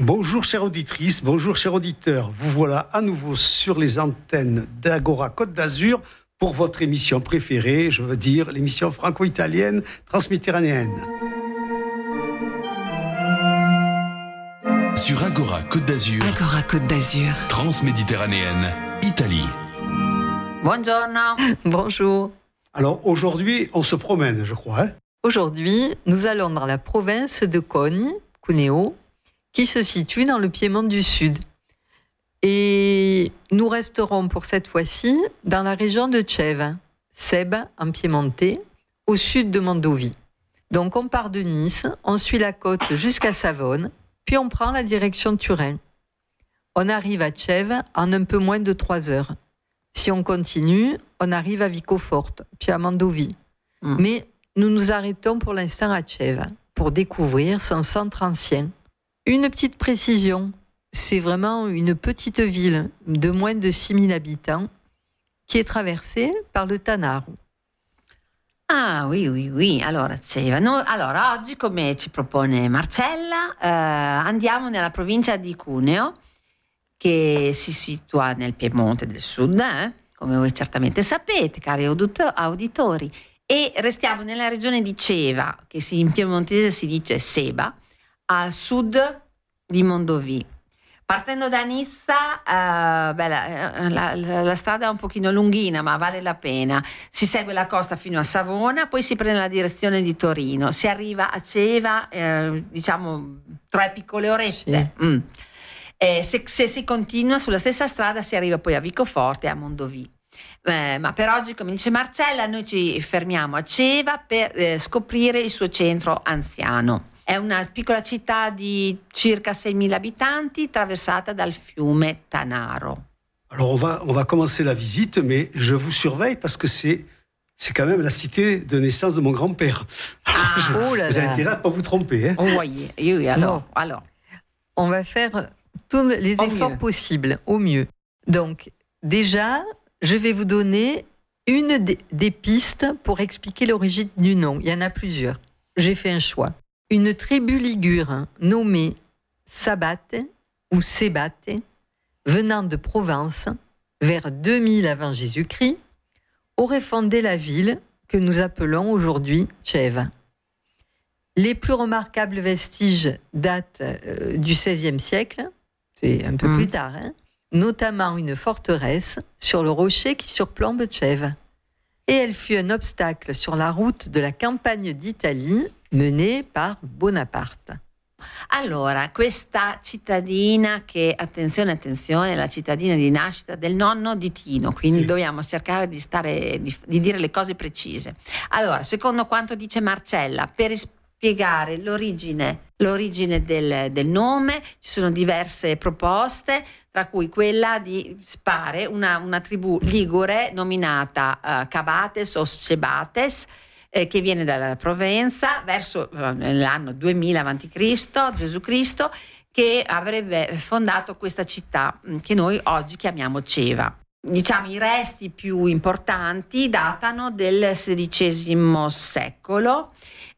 Bonjour chères auditrices, bonjour chers auditeurs. Vous voilà à nouveau sur les antennes d'Agora Côte d'Azur pour votre émission préférée, je veux dire l'émission franco-italienne transméditerranéenne. Sur Agora Côte d'Azur. Agora Côte d'Azur. Transméditerranéenne, Italie. Buongiorno. Bonjour. Alors aujourd'hui, on se promène, je crois. Aujourd'hui, nous allons dans la province de Cuneo, qui se situe dans le Piémont du Sud. Et nous resterons pour cette fois-ci dans la région de Cève, Sèbe en piémontais, au sud de Mondovì. Donc on part de Nice, on suit la côte jusqu'à Savone, puis on prend la direction Turin. On arrive à Cève en un peu moins de 3 heures. Si on continue, on arrive à Vicoforte, puis à Mondovì. Mais nous nous arrêtons pour l'instant à Cève, pour découvrir son centre ancien. Une petite précision, c'est vraiment une petite ville de moins de 6000 habitants qui est traversée par le Tanaro. Ah, oui. Allora, oggi, come ci propone Marcella, andiamo nella provincia di Cuneo, che si situa nel Piemonte del Sud, come voi certamente sapete, cari auditori, e restiamo nella regione di Ceva, che in piemontese si dice Seba, al sud di Mondovì. Partendo da Nizza, la strada è un pochino lunghina, ma vale la pena. Si segue la costa fino a Savona, poi si prende la direzione di Torino. Si arriva a Ceva, 3 piccole orette. Sì. Se si continua sulla stessa strada si arriva poi a Vicoforte e a Mondovì. Ma per oggi, come dice Marcella, noi ci fermiamo a Ceva per scoprire il suo centro anziano. È una piccola città di circa 6.000 abitanti, traversata dal fiume Tanaro. Alors on va commencer la visite, mais je vous surveille parce que c'est quand même la cité de naissance de mon grand-père. Vous avez intérêt à ne pas vous tromper. Oui, alors. On va faire tous les efforts possibles, au mieux. Donc, déjà, je vais vous donner une des pistes pour expliquer l'origine du nom. Il y en a plusieurs. J'ai fait un choix. Une tribu ligure nommée Sabate ou Sebate, venant de Provence, vers 2000 avant Jésus-Christ, aurait fondé la ville que nous appelons aujourd'hui Cève. Les plus remarquables vestiges datent du XVIe siècle, c'est un peu plus tard, notamment une forteresse sur le rocher qui surplombe Cève. Et elle fut un obstacle sur la route de la campagne d'Italie menée par Bonaparte. Allora, questa cittadina che, attenzione, è la cittadina di nascita del nonno di Tino, quindi dobbiamo cercare di dire le cose precise. Allora, secondo quanto dice Marcella, per spiegare l'origine del nome ci sono diverse proposte, tra cui quella di spare una tribù ligure nominata Cabates o Cebates, che viene dalla Provenza verso l'anno 2000 a.C., Gesù Cristo, che avrebbe fondato questa città che noi oggi chiamiamo Ceva. Diciamo i resti più importanti datano del XVI secolo,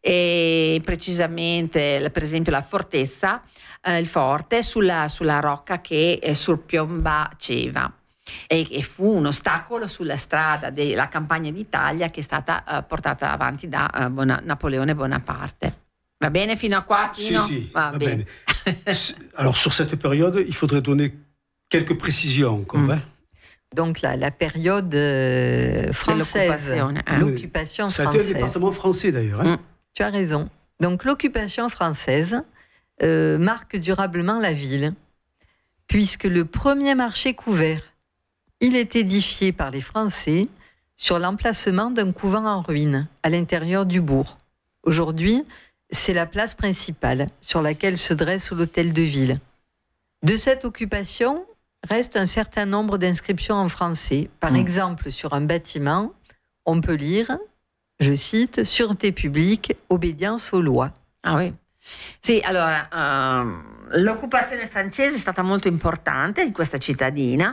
e precisamente per esempio la fortezza, il forte sulla rocca che sorpiomba Ceva. E fu un ostacolo sulla strada della campagna d'Italia che è stata portata avanti da Napoleone Bonaparte. Va bene fino a qua? Si, va bene. Alors sur cette période, il faudrait donner quelques précisions encore. Donc la période française, l'occupation ça française. Ça a été un département français d'ailleurs. Tu as raison. Donc l'occupation française marque durablement la ville, puisque le premier marché couvert, il est édifié par les Français sur l'emplacement d'un couvent en ruine à l'intérieur du bourg. Aujourd'hui, c'est la place principale sur laquelle se dresse l'hôtel de ville. De cette occupation reste un certain nombre d'inscriptions en français. Par exemple, sur un bâtiment, on peut lire, je cite, « Sûreté publique, obédience aux lois ». Ah oui. Sì, allora, l'occupazione francese è stata molto importante in questa cittadina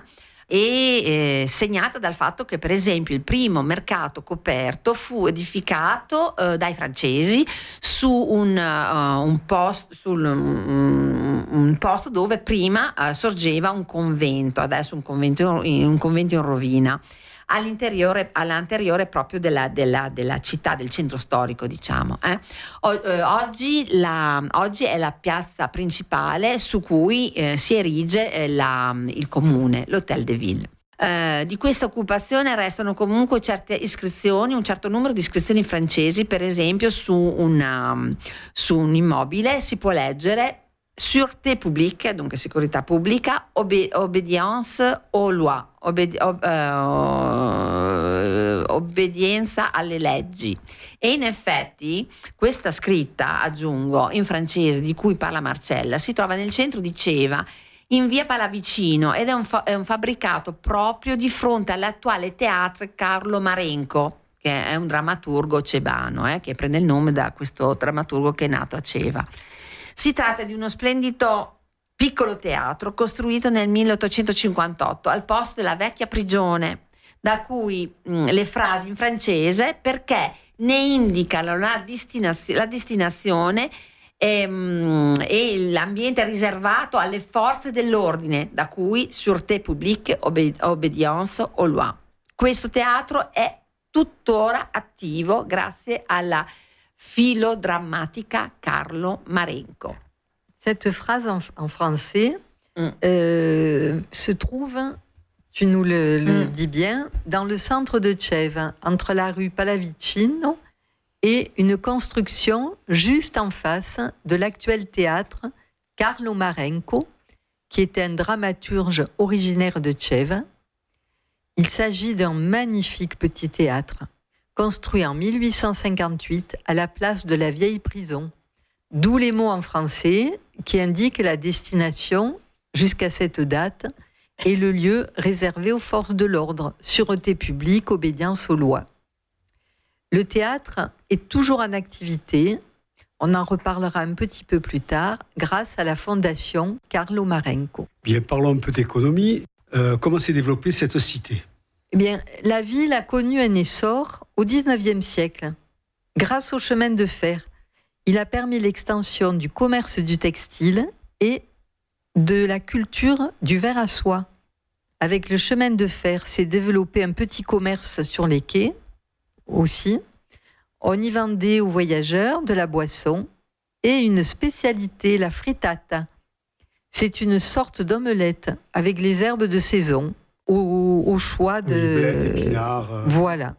e segnata dal fatto che, per esempio, il primo mercato coperto fu edificato dai francesi su un un posto dove prima sorgeva un convento, adesso un convento in rovina, all'anteriore proprio della città, del centro storico, diciamo. Oggi è la piazza principale su cui si erige il comune, l'Hôtel de Ville. Di questa occupazione restano comunque certe iscrizioni, un certo numero di iscrizioni francesi. Per esempio su un immobile si può leggere sûreté publique, dunque sicurezza pubblica, obédience aux lois, obbedienza alle leggi. E in effetti questa scritta, aggiungo, in francese, di cui parla Marcella, si trova nel centro di Ceva, in via Pallavicino, ed è un fabbricato proprio di fronte all'attuale teatro Carlo Marenco, che è un drammaturgo cevano, che prende il nome da questo drammaturgo che è nato a Ceva. Si tratta di uno splendido piccolo teatro costruito nel 1858 al posto della vecchia prigione, da cui le frasi in francese, perché ne indicano la destinazione e l'ambiente riservato alle forze dell'ordine, da cui sûreté publique, obédience aux lois. Questo teatro è tuttora attivo grazie alla philodrammatica Carlo Marenco. Cette phrase en français se trouve, tu nous le dis bien, dans le centre de Cèves, entre la rue Pallavicino et une construction juste en face de l'actuel théâtre Carlo Marenco, qui était un dramaturge originaire de Cèves. Il s'agit d'un magnifique petit théâtre, construit en 1858 à la place de la vieille prison, d'où les mots en français qui indiquent la destination jusqu'à cette date et le lieu réservé aux forces de l'ordre, sûreté publique, obédience aux lois. Le théâtre est toujours en activité, on en reparlera un petit peu plus tard, grâce à la fondation Carlo Marenco. Bien, parlons un peu d'économie. Comment s'est développée cette cité ? Eh bien, la ville a connu un essor au XIXe siècle. Grâce au chemin de fer, il a permis l'extension du commerce du textile et de la culture du verre à soie. Avec le chemin de fer, s'est développé un petit commerce sur les quais aussi. On y vendait aux voyageurs de la boisson et une spécialité, la frittata. C'est une sorte d'omelette avec les herbes de saison au choix de... Oui, blettes, épinards. Voilà.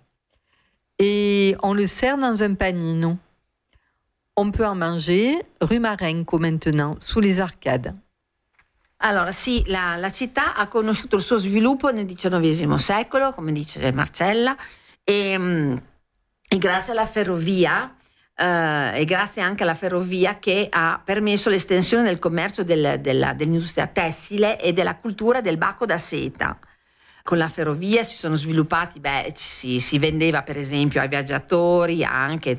Et on le sert dans un panino. On peut en manger rue Marenco maintenant, sous les arcades. Allora sì, la città ha conosciuto il suo sviluppo nel XIX secolo, come dice Marcella, e grazie alla ferrovia, e grazie anche alla ferrovia che ha permesso l'estensione del commercio dell'industria tessile e della cultura del bacco da seta. Con la ferrovia si sono sviluppati, si vendeva per esempio ai viaggiatori anche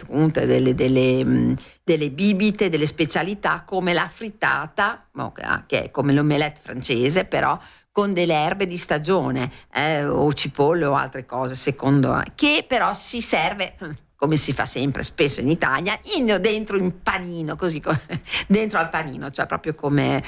delle bibite, delle specialità come la frittata, che è come l'omelette francese, però con delle erbe di stagione, o cipolle o altre cose, secondo, che però si serve, come si fa sempre spesso in Italia, dentro un panino, così dentro al panino, cioè proprio come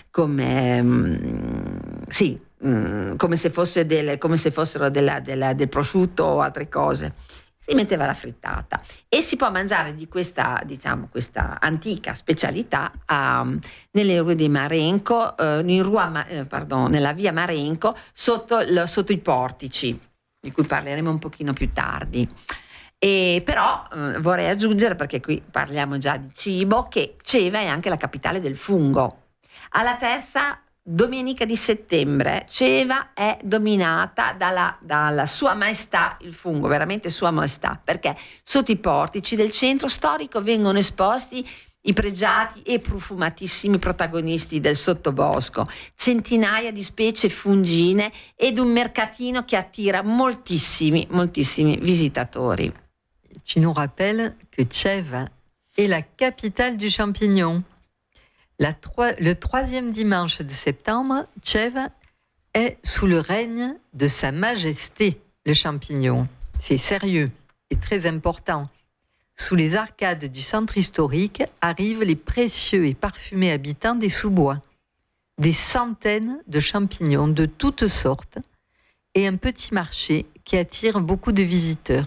se fossero del prosciutto o altre cose. Si metteva la frittata e si può mangiare di questa antica specialità nelle rue di Marenco, nella via Marenco, sotto i portici, di cui parleremo un pochino più tardi. E però vorrei aggiungere, perché qui parliamo già di cibo, che Ceva è anche la capitale del fungo. Alla terza domenica di settembre Ceva è dominata dalla Sua Maestà il fungo, veramente Sua Maestà, perché sotto i portici del centro storico vengono esposti i pregiati e profumatissimi protagonisti del sottobosco, centinaia di specie fungine ed un mercatino che attira moltissimi visitatori. Tu nous rappelles que Cèves est la capitale du champignon. Le troisième dimanche de septembre, Cèves est sous le règne de Sa Majesté, le champignon. C'est sérieux et très important. sous les arcades du centre historique, arrivent les précieux et parfumés habitants des sous-bois. Des centaines de champignons de toutes sortes et un petit marché qui attire beaucoup de visiteurs.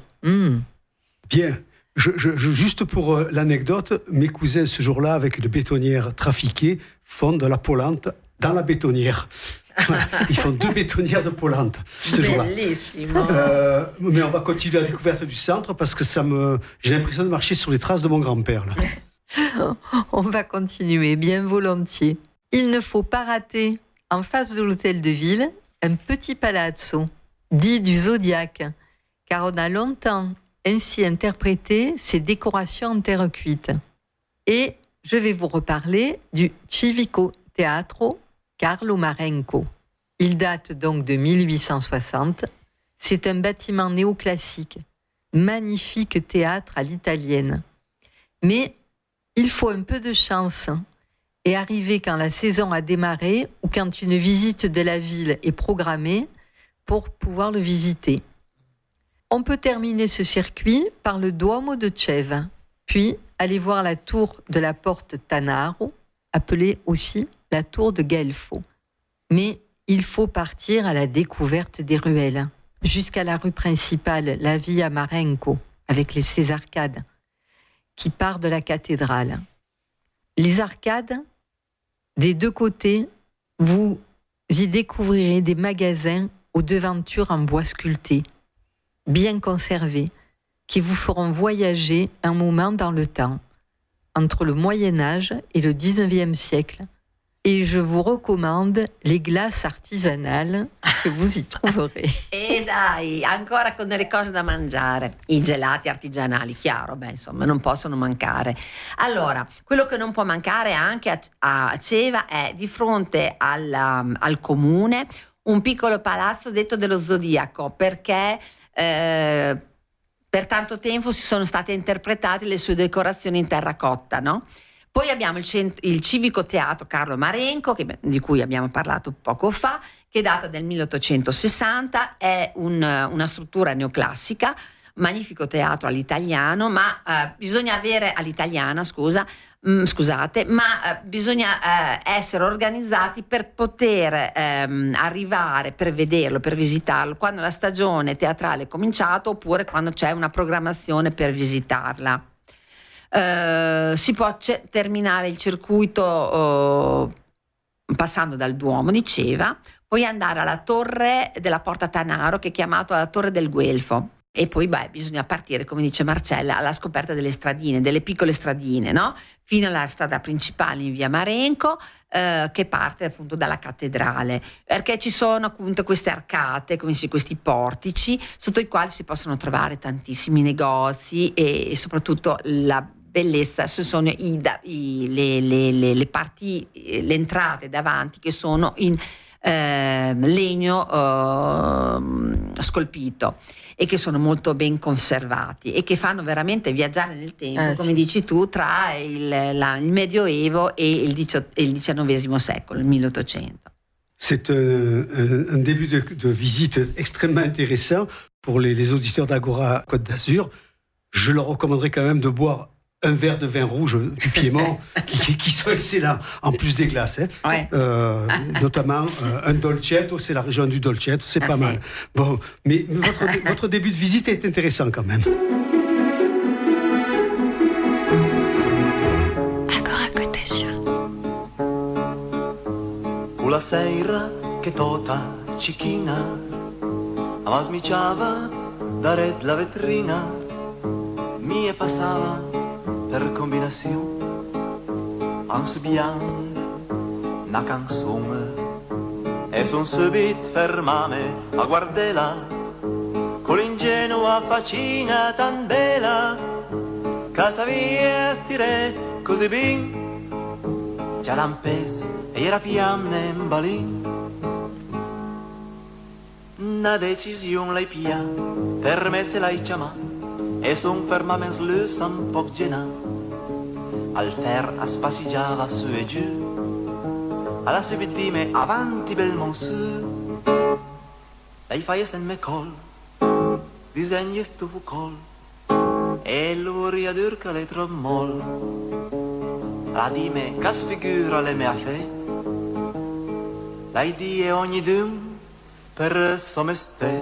Bien. Juste pour l'anecdote, mes cousins, ce jour-là, avec une bétonnière trafiquée, font de la polente dans la bétonnière. Ils font 2 bétonnières de polente ce jour-là. Bellissimo. Mais on va continuer la découverte du centre parce que j'ai l'impression de marcher sur les traces de mon grand-père. Là. On va continuer, bien volontiers. Il ne faut pas rater, en face de l'hôtel de ville, un petit palazzo, dit du Zodiaque, car on a longtemps ainsi interprété ces décorations en terre cuite. Et je vais vous reparler du Civico Teatro Carlo Marenco. Il date donc de 1860. C'est un bâtiment néoclassique, magnifique théâtre à l'italienne. Mais il faut un peu de chance et arriver quand la saison a démarré ou quand une visite de la ville est programmée pour pouvoir le visiter. On peut terminer ce circuit par le Duomo de Ceva, puis aller voir la tour de la porte Tanaro, appelée aussi la tour de Guelfo. Mais il faut partir à la découverte des ruelles, jusqu'à la rue principale, la Via Marenco, avec ses arcades, qui part de la cathédrale. Les arcades, des 2 côtés, vous y découvrirez des magasins aux devantures en bois sculpté, bien conservés, qui vous feront voyager un moment dans le temps, entre le Moyen-Âge et le 19e siècle. Et je vous recommande les glaces artisanales che vous y trouverez. E dai, ancora con delle cose da mangiare. I gelati artigianali, chiaro, insomma, non possono mancare. Allora, quello che non può mancare anche a Ceva è di fronte al comune un piccolo palazzo detto dello Zodiaco, perché per tanto tempo si sono state interpretate le sue decorazioni in terracotta, no? Poi abbiamo il Civico Teatro Carlo Marenco, di cui abbiamo parlato poco fa, che data del 1860, è una struttura neoclassica, magnifico teatro all'italiano, ma bisogna avere all'italiana, scusate, ma bisogna essere organizzati per poter arrivare, per vederlo, per visitarlo, quando la stagione teatrale è cominciata oppure quando c'è una programmazione per visitarla. Si può terminare il circuito passando dal Duomo di Ceva, poi andare alla torre della Porta Tanaro, che è chiamata la Torre del Guelfo, e poi bisogna partire, come dice Marcella, alla scoperta delle stradine, delle piccole stradine, no? Fino alla strada principale in via Marenco, che parte appunto dalla cattedrale, perché ci sono appunto queste arcate, questi portici sotto i quali si possono trovare tantissimi negozi e soprattutto la bellezza, se sono le parti, le entrate davanti che sono in legno scolpito e che sono molto ben conservati et che fanno veramente viaggiare nel tempo, come dici tu, tra il Medioevo et il XIX secolo, il 1800. C'est un début de visite extrêmement intéressant pour les auditeurs d'Agora Côte d'Azur. Je leur recommanderais quand même de boire un verre de vin rouge du Piémont qui sont excellents, en plus des glaces. Ouais. Notamment un dolcetto, c'est la région du dolcetto, c'est pas mal. Bon, mais votre début de visite est intéressant quand même. Agora Côte d'Azur. Quella sera che tota cicchina ma smiciava da red la vetrina mi passava per combinazione an subiant una canzone e son subito fermame a guardela con l'ingenua faccina tan bella che savia stire così ben già lampes e era piamne in balin una decisione lei pia per me se lei chiama e son fermament slös un poc gena al fer aspassigiava su e giù alla subit dime avanti bel monsu lei faia sen me col disegni stufu col e l'uria durca le trommol. La dime che sfigura le mie fe, la die ogni dun per someste.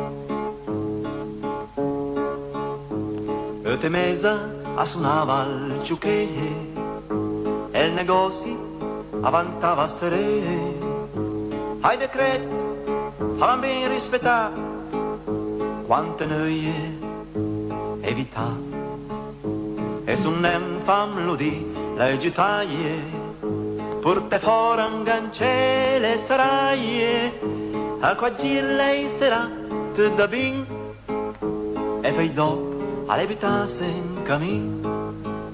E te mesa a suonava il ciuché e il negozio avantava sere. Ai decreti avevano ben rispettato quante noie evità. E su un famlo di le gittaie porte fuori un gancele saraie a qua gir lei sarà te da bin e poi dopo alle vitasse in cammin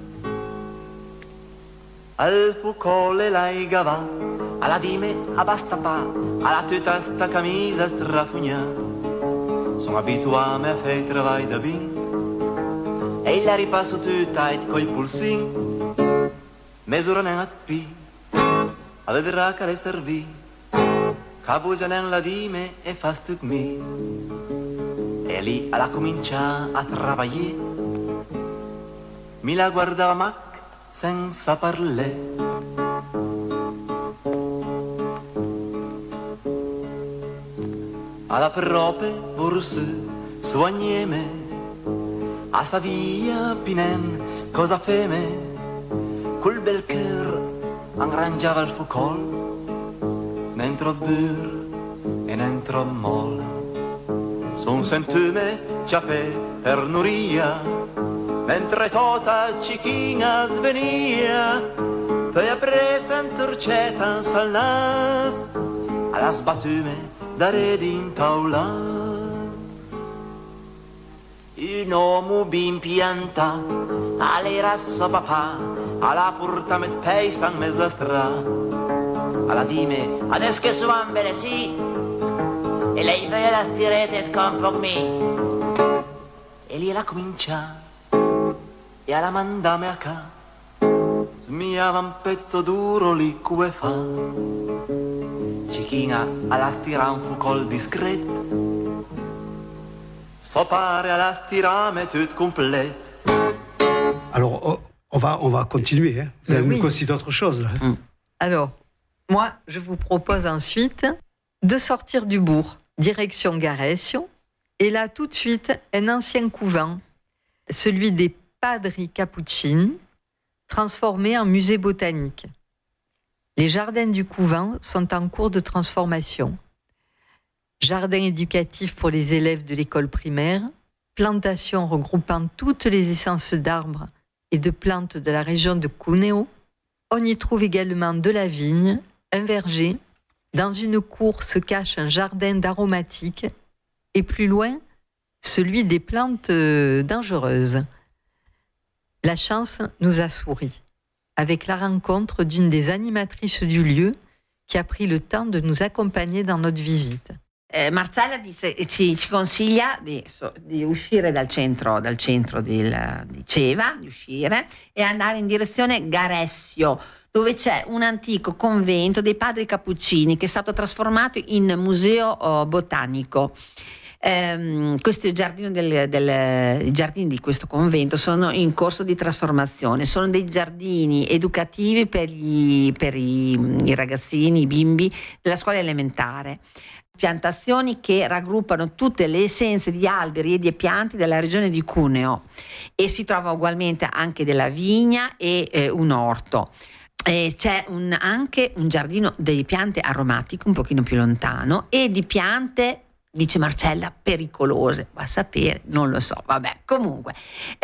al fucole lei gava alla dime a basta pa alla tutta sta camisa strafugna sono abituato a fare travai da bin e la ripasso tutta e coi pulsin mesura nella pi a vedere che le servì cabugia nella dime e fa stuk mi e lì alla comincia a travagliare mi la guardava mac senza parlè alla prope borse soigneme a sa via pinen cosa feme col bel cœur arrangiava il fucol n'entro dur e n'entro molle son sentume ci ha fe per nuria mentre tutta cicchina svenia poi a presenturceta sal nas alla sbattume da re d'intaula un uomo ben pianta all'era so papà alla porta met peisa in mezzo alla strada alla dime adesso che suambele sì e lei fa la stirete e con me e lì la comincia e alla mandame a ca smiava un pezzo duro lì come fa cicchina alla stira un fucol discreto so pare alla stirame tout complète. Alors, on va continuer. Hein. Vous allez nous aussi d'autres choses, là. Alors, moi, je vous propose ensuite de sortir du bourg, direction Garesio, et là, tout de suite, un ancien couvent, celui des Padri Cappuccini, transformé en musée botanique. Les jardins du couvent sont en cours de transformation. Jardin éducatif pour les élèves de l'école primaire, plantation regroupant toutes les essences d'arbres et de plantes de la région de Cuneo. On y trouve également de la vigne, un verger. Dans une cour se cache un jardin d'aromatiques et plus loin, celui des plantes dangereuses. La chance nous a souri avec la rencontre d'une des animatrices du lieu qui a pris le temps de nous accompagner dans notre visite. Marcella ci consiglia di uscire dal centro di Ceva, di uscire e andare in direzione Garesio, dove c'è un antico convento dei Padri Cappuccini che è stato trasformato in museo botanico. Questi giardini i giardini di questo convento sono in corso di trasformazione, sono dei giardini educativi per i ragazzini, i bimbi della scuola elementare. Piantazioni che raggruppano tutte le essenze di alberi e di piante della regione di Cuneo e si trova ugualmente anche della vigna e un orto. C'è anche un giardino di piante aromatiche un pochino più lontano e di piante, dice Marcella, pericolose, va a sapere, non lo so, vabbè, comunque.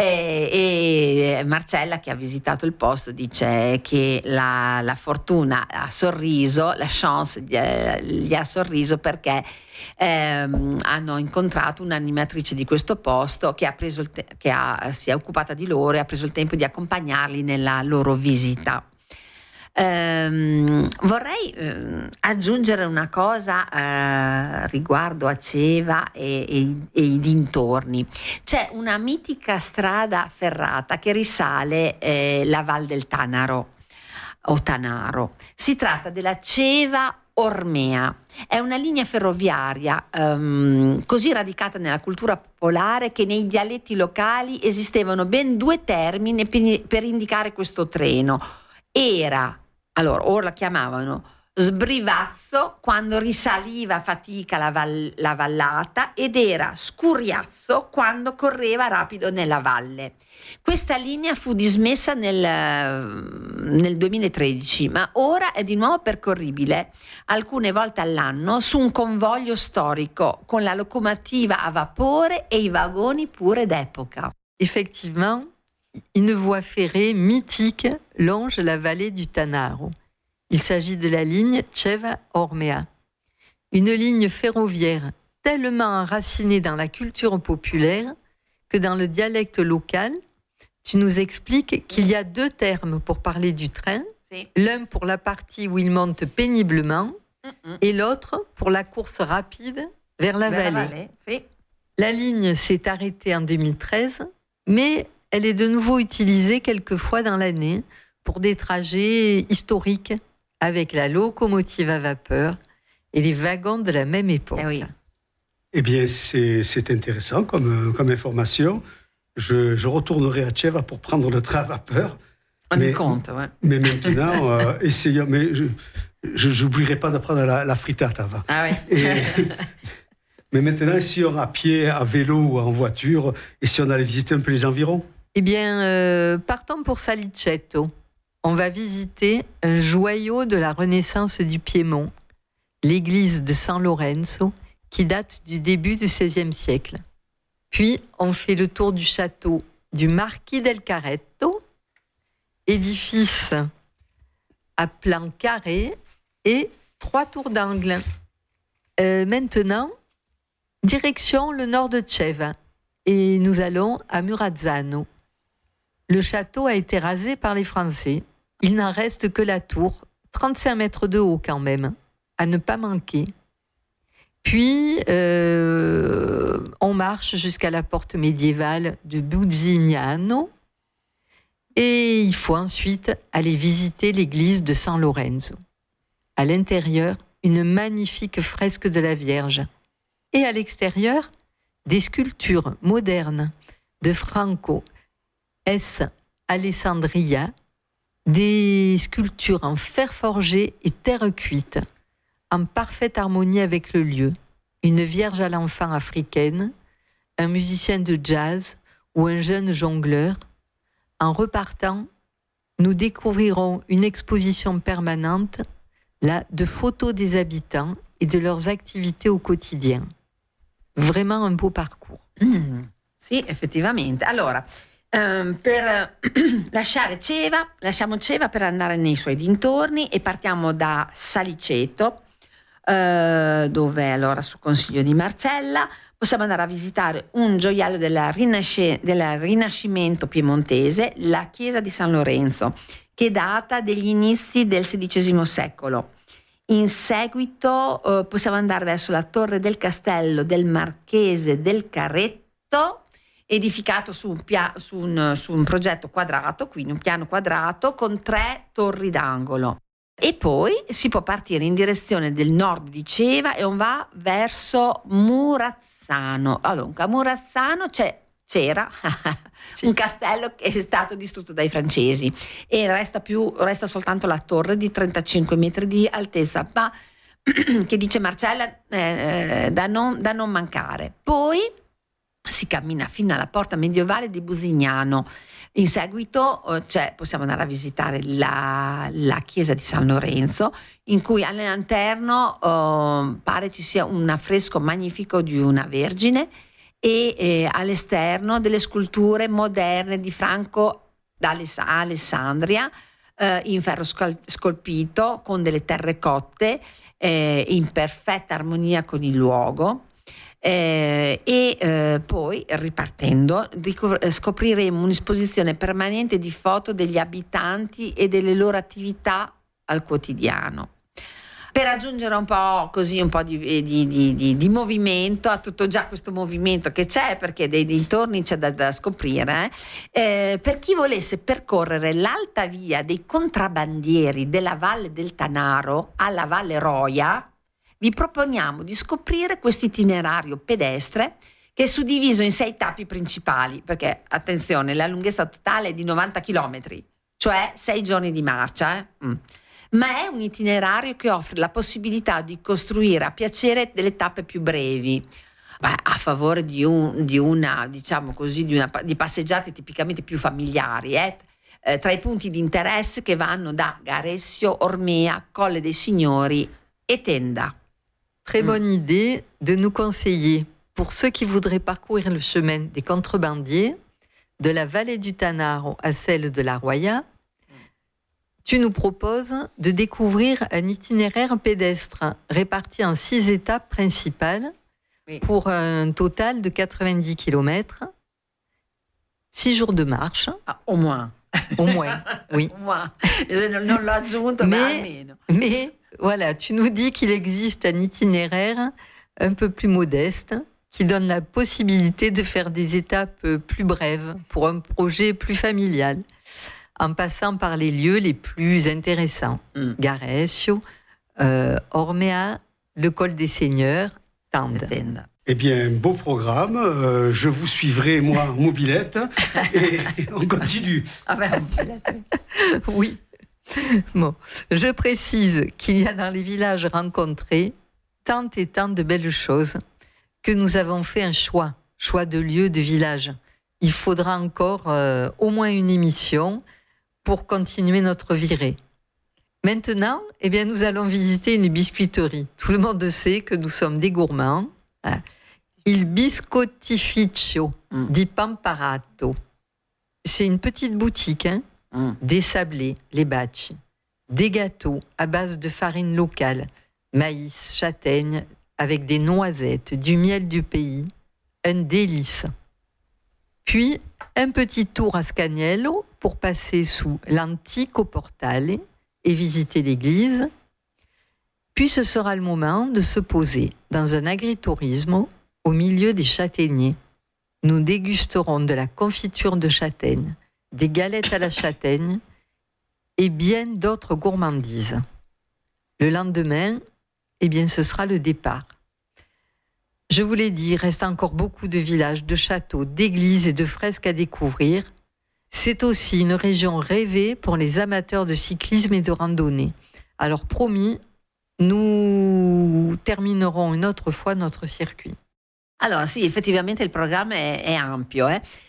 E Marcella, che ha visitato il posto, dice che la fortuna ha sorriso, la chance gli ha sorriso perché hanno incontrato un'animatrice di questo posto che si è occupata di loro e ha preso il tempo di accompagnarli nella loro visita. Vorrei aggiungere una cosa riguardo a Ceva e i dintorni. C'è una mitica strada ferrata che risale la Val del Tanaro o Tanaro. Si tratta della Ceva Ormea. È una linea ferroviaria così radicata nella cultura popolare che nei dialetti locali esistevano ben 2 termini per indicare questo treno. Ora la chiamavano sbrivazzo quando risaliva a fatica la vallata, ed era scuriazzo quando correva rapido nella valle. Questa linea fu dismessa nel 2013, ma ora è di nuovo percorribile alcune volte all'anno su un convoglio storico con la locomotiva a vapore e i vagoni pure d'epoca. Effectivement, une voie ferrée mythique longe la vallée du Tanaro. Il s'agit de la ligne Ceva-Ormea, une ligne ferroviaire tellement enracinée dans la culture populaire que dans le dialecte local, tu nous expliques qu'il y a 2 termes pour parler du train, l'un pour la partie où il monte péniblement et l'autre pour la course rapide vers la vallée. La ligne s'est arrêtée en 2013, mais elle est de nouveau utilisée quelques fois dans l'année pour des trajets historiques avec la locomotive à vapeur et les wagons de la même époque. Eh bien, c'est intéressant comme information. Je retournerai à Ceva pour prendre le train à vapeur. On compte, ouais. Mais maintenant, essayons. Mais je n'oublierai pas de prendre la frittata avant. Ah oui. Mais maintenant, essayons à pied, à vélo ou en voiture, et si on allait visiter un peu les environs? Eh bien, partons pour Salicetto. On va visiter un joyau de la Renaissance du Piémont, l'église de San Lorenzo, qui date du début du XVIe siècle. Puis, on fait le tour du château du Marquis del Carretto, édifice à plan carré et 3 tours d'angle. Maintenant, direction le nord de Ceva, et nous allons à Murazzano. Le château a été rasé par les Français. Il n'en reste que la tour, 35 mètres de haut quand même, à ne pas manquer. Puis, on marche jusqu'à la porte médiévale de Buzignano et il faut ensuite aller visiter l'église de San Lorenzo. À l'intérieur, une magnifique fresque de la Vierge. Et à l'extérieur, des sculptures modernes de Franco S. Alessandria, des sculptures en fer forgé et terre cuite, en parfaite harmonie avec le lieu, une Vierge à l'enfant africaine, un musicien de jazz ou un jeune jongleur. En repartant, nous découvrirons une exposition permanente de photos des habitants et de leurs activités au quotidien. Vraiment un beau parcours. Sì, effettivamente. Allora, per lasciamo Ceva per andare nei suoi dintorni e partiamo da Saliceto, dove allora su consiglio di Marcella possiamo andare a visitare un gioiello del Rinascimento piemontese, la chiesa di San Lorenzo, che data degli inizi del XVI secolo. In seguito possiamo andare verso la torre del castello del Marchese del Carretto, edificato su un progetto quadrato, quindi un piano quadrato con 3 torri d'angolo. E poi si può partire in direzione del nord di Ceva e on va verso Murazzano. Allora, a Murazzano c'era un castello che è stato distrutto dai francesi e resta soltanto la torre di 35 metri di altezza, ma che dice Marcella da non mancare. Poi si cammina fino alla porta medievale di Buzignano. In seguito possiamo andare a visitare la chiesa di San Lorenzo, in cui all'interno pare ci sia un affresco magnifico di una Vergine e all'esterno delle sculture moderne di Franco da Alessandria in ferro scolpito con delle terrecotte in perfetta armonia con il luogo. Poi ripartendo scopriremo un'esposizione permanente di foto degli abitanti e delle loro attività al quotidiano. per aggiungere un po' di movimento a tutto già questo movimento che c'è, perché dei dintorni c'è da scoprire, per chi volesse percorrere l'alta via dei contrabbandieri della Valle del Tanaro alla Valle Roia, vi proponiamo di scoprire questo itinerario pedestre che è suddiviso in 6 tappi principali, perché attenzione, la lunghezza totale è di 90 km, cioè 6 giorni di marcia, ma è un itinerario che offre la possibilità di costruire a piacere delle tappe più brevi, a favore di passeggiate tipicamente più familiari, tra i punti di interesse che vanno da Garessio, Ormea, Colle dei Signori et Tenda. Très bonne idée de nous conseiller, pour ceux qui voudraient parcourir le chemin des contrebandiers, de la vallée du Tanaro à celle de la Roya, tu nous proposes de découvrir un itinéraire pédestre réparti en 6 étapes principales pour un total de 90 km, 6 jours de marche. Ah, au moins. Au moins, oui. Au moins. Je non l'ho aggiunto, ma almeno. Mais voilà, tu nous dis qu'il existe un itinéraire un peu plus modeste qui donne la possibilité de faire des étapes plus brèves pour un projet plus familial, en passant par les lieux les plus intéressants. Garessio, Ormea, le Col des Seigneurs, Tenda. Eh bien, beau programme. Je vous suivrai, moi, en mobilette. Et on continue. Ah ben, oui. Bon, je précise qu'il y a dans les villages rencontrés tant et tant de belles choses que nous avons fait un choix de lieu, de village. Il faudra encore au moins une émission pour continuer notre virée. Maintenant, eh bien, nous allons visiter une biscuiterie. Tout le monde sait que nous sommes des gourmands. Il Biscottificio di Pamparato. C'est une petite boutique, des sablés, les baci, des gâteaux à base de farine locale, maïs, châtaigne, avec des noisettes, du miel du pays, un délice. Puis, un petit tour à Scagnello pour passer sous l'Antico Portale et visiter l'église. Puis, ce sera le moment de se poser dans un agritourisme au milieu des châtaigniers. Nous dégusterons de la confiture de châtaigne, des galettes à la châtaigne et bien d'autres gourmandises. Le lendemain, eh bien, ce sera le départ. Je vous l'ai dit, il reste encore beaucoup de villages, de châteaux, d'églises et de fresques à découvrir. C'est aussi une région rêvée pour les amateurs de cyclisme et de randonnée. Alors promis, nous terminerons une autre fois notre circuit. Allora sì, effettivamente il programma è ampio.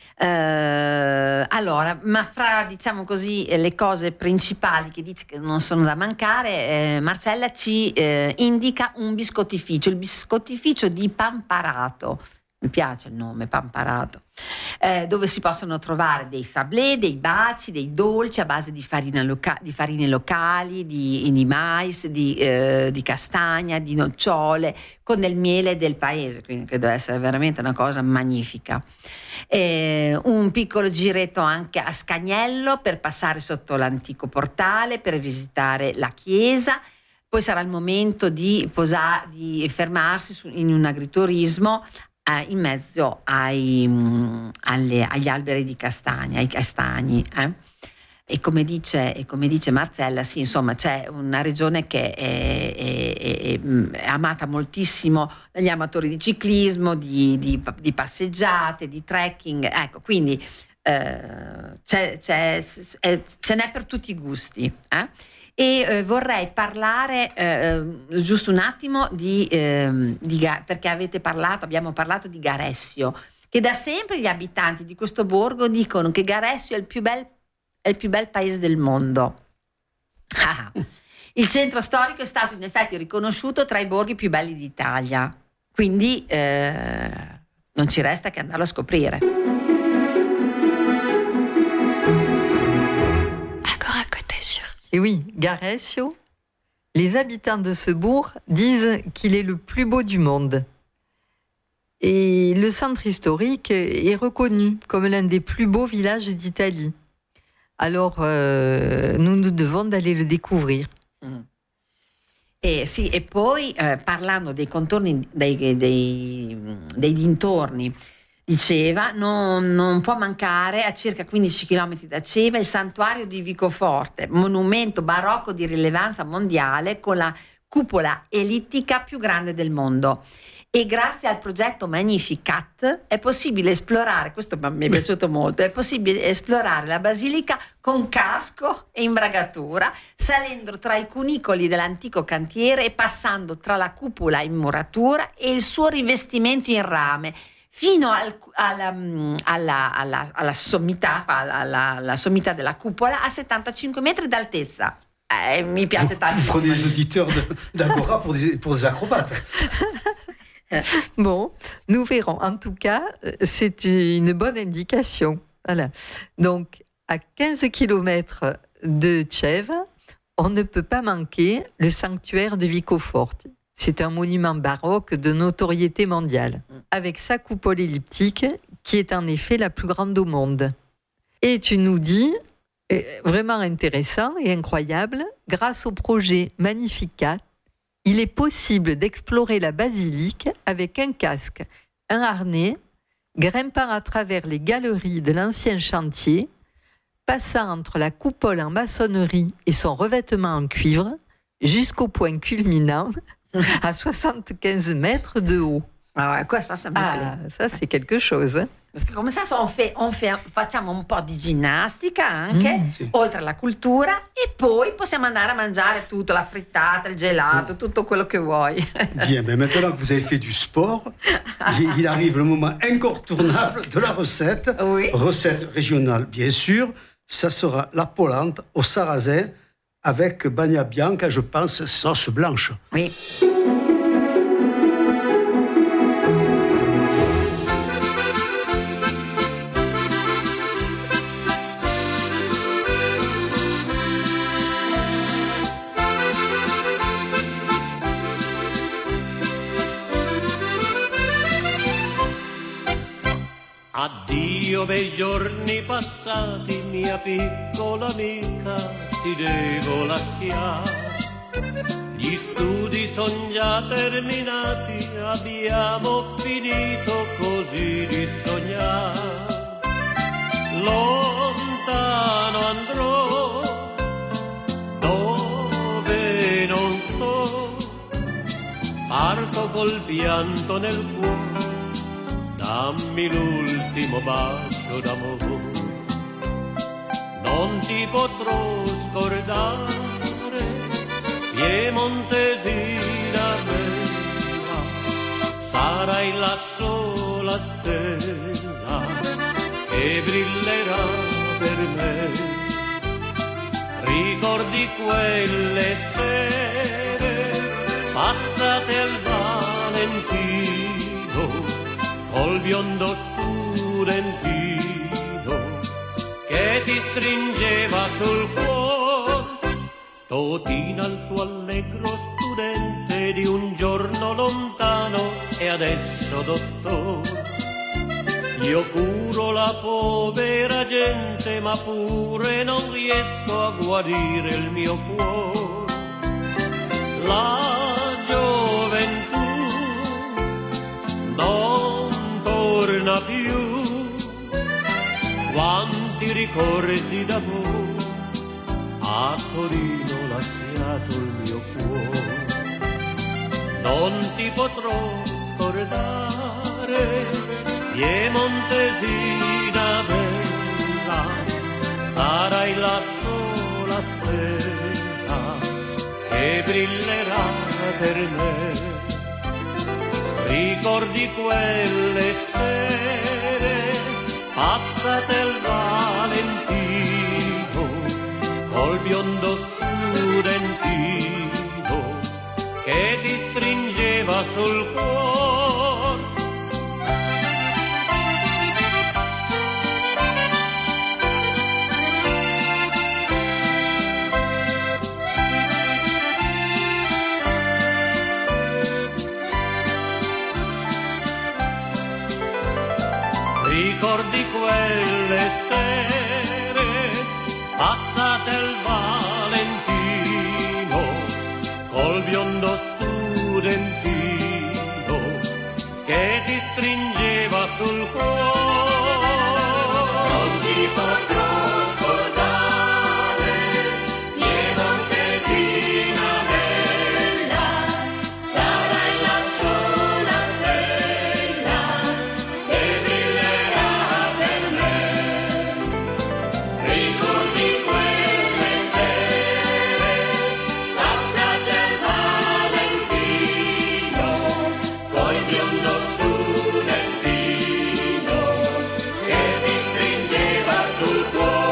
Allora, ma fra, diciamo così, le cose principali che dice che non sono da mancare, Marcella ci indica un biscottificio, il biscottificio di Pamparato. Mi piace il nome, Pamparato, dove si possono trovare dei sablé, dei baci, dei dolci a base di farine locali, di mais, di castagna, di nocciole, con del miele del paese, quindi che deve essere veramente una cosa magnifica. Un piccolo giretto anche a Scagnello per passare sotto l'antico portale, per visitare la chiesa. Poi sarà il momento di fermarsi in un agriturismo in mezzo agli alberi di castagna, ai castagni. E come dice Marcella, sì, insomma, c'è una regione che è amata moltissimo dagli amatori di ciclismo, di passeggiate, di trekking. Ecco, quindi ce n'è per tutti i gusti. E vorrei parlare giusto un attimo perché abbiamo parlato di Garessio, che da sempre gli abitanti di questo borgo dicono che Garessio è il più bel paese del mondo. Il centro storico è stato in effetti riconosciuto tra i borghi più belli d'Italia, quindi non ci resta che andarlo a scoprire. Agora Côte d'Azur. Et oui, Garessio, les habitants de ce bourg disent qu'il est le plus beau du monde. Et le centre historique est reconnu comme l'un des plus beaux villages d'Italie. Alors, nous devons d'aller le découvrir. Sì, e poi parlando dei contorni, dei dintorni di Ceva, non può mancare, a circa 15 km da Ceva, il santuario di Vicoforte, monumento barocco di rilevanza mondiale con la cupola ellittica più grande del mondo. E grazie al progetto Magnificat è possibile esplorare, questo mi è piaciuto molto, è possibile esplorare la basilica con casco e imbragatura, salendo tra i cunicoli dell'antico cantiere e passando tra la cupola in muratura e il suo rivestimento in rame, fino alla sommità della cupola a 75 metri d'altezza. Mi piace tantissimo. Vous prenez les auditeurs d'Agora pour des acrobates. Bon, nous verrons. En tout cas, c'est une bonne indication. Voilà. Donc, à 15 km de Cèves, on ne peut pas manquer le sanctuaire de Vicoforte. C'est un monument baroque de notoriété mondiale, avec sa coupole elliptique, qui est en effet la plus grande au monde. Et tu nous dis, vraiment intéressant et incroyable, grâce au projet Magnificat, il est possible d'explorer la basilique avec un casque, un harnais, grimpant à travers les galeries de l'ancien chantier, passant entre la coupole en maçonnerie et son revêtement en cuivre, jusqu'au point culminant à 75 mètres de haut. Ah ouais, questo ça c'est quelque chose. Hein? Perché come ça facciamo un po' di ginnastica anche, sì. oltre alla cultura, e poi possiamo andare a mangiare tutto, la frittata, il gelato, tutto quello che vuoi. Bien, mais maintenant que vous avez fait du sport, il arrive le moment incontournable de la recette. Oui. Recette régionale, bien sûr. Ça sera la polente au sarrasin avec bagna bianca, je pense, sauce blanche. Oui. Addio bei giorni passati, mia piccola amica, ti devo lasciare. Gli studi son già terminati, abbiamo finito così di sognare. Lontano andrò, dove non so, parto col pianto nel cuore. Dammi l'ultimo bacio d'amore, non ti potrò scordare, piemontesina bella, sarai la sola stella che brillerà per me. Ricordi quelle sere passate al Valentino, col biondo studentino che ti stringeva sul cuore. Totina, il tuo allegro studente di un giorno lontano, e adesso dottor, io curo la povera gente, ma pure non riesco a guarire il mio cuore. La gioventù non torna più, quanti ricordi d'amore a Torino lasciato il mio cuore. Non ti potrò scordare, piemontesina bella, sarai la sola stella che brillerà per me. Ricordi quelle sere passate al Valentino, col biondo studentino che ti stringeva sul cuore. Ricordi quelle sere passate al Valentino, col biondo studentino che ti stringeva sul cuore. Non ti potrò scordare, piemontesina bella, sarai lassù una stella che brillerà per me. Ricordi quelle sere passate al Valentino, col biondo studentino che ti stringeva sul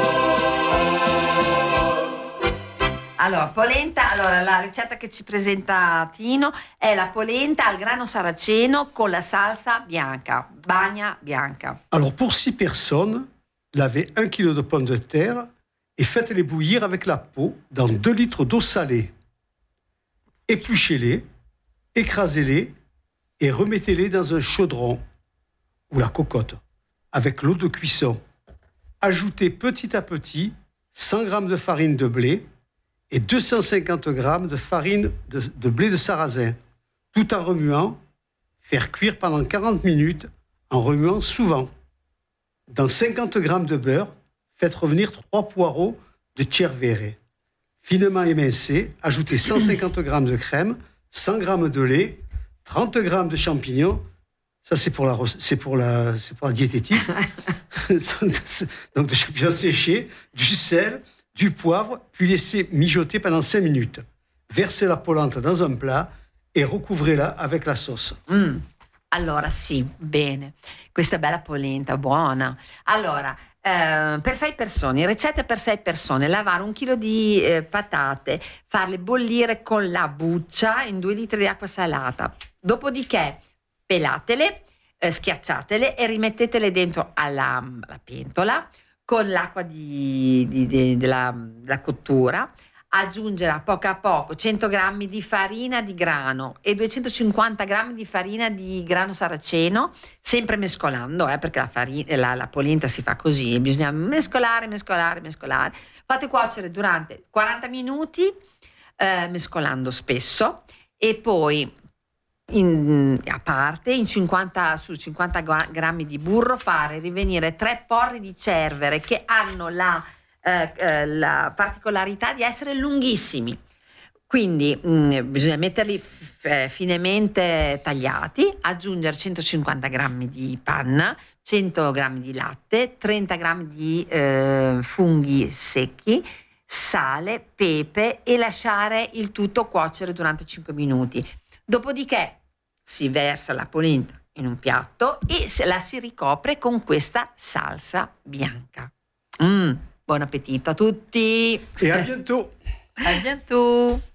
cuore. Allora, polenta, allora la ricetta che ci presenta Tino è la polenta al grano saraceno con la salsa bianca, bagna bianca. Alors, pour 6 personnes, lavez 1 kg de pommes de terre et faites-les bouillir avec la peau dans 2 litres d'eau salée. Épluchez-les, écrasez-les et remettez-les dans un chaudron ou la cocotte avec l'eau de cuisson. Ajoutez petit à petit 100 g de farine de blé et 250 g de farine de blé de sarrasin, tout en remuant. Faire cuire pendant 40 minutes en remuant souvent. Dans 50 g de beurre, faites revenir 3 poireaux de Cervere. Finement émincés, ajoutez 150 g de crème, 100 g de lait, 30 g de champignons. Ça, c'est pour la diététique. Donc, de champignons séchés, du sel, du poivre, puis laissez mijoter pendant 5 minutes. Versez la polenta dans un plat e recouvrez-la avec la sauce. Allora sì, bene, questa è bella polenta, buona. Allora, per 6 persone, ricette per 6 persone: lavare 1 chilo di patate, farle bollire con la buccia in 2 litri di acqua salata, dopodiché pelatele, schiacciatele e rimettetele dentro alla pentola con l'acqua della cottura. Aggiungere a poco 100 g di farina di grano e 250 g di farina di grano saraceno, sempre mescolando, perché la polenta si fa così, bisogna mescolare. Fate cuocere durante 40 minuti, mescolando spesso, e poi a parte su 50 g di burro fare rivenire 3 porri di cervere che hanno la particolarità di essere lunghissimi, quindi bisogna metterli finemente tagliati, aggiungere 150 g di panna, 100 g di latte, 30 g di funghi secchi, sale, pepe, e lasciare il tutto cuocere durante 5 minuti. Dopodiché si versa la polenta in un piatto e la si ricopre con questa salsa bianca. Buon appetito a tutti! Et à bientôt. À bientôt.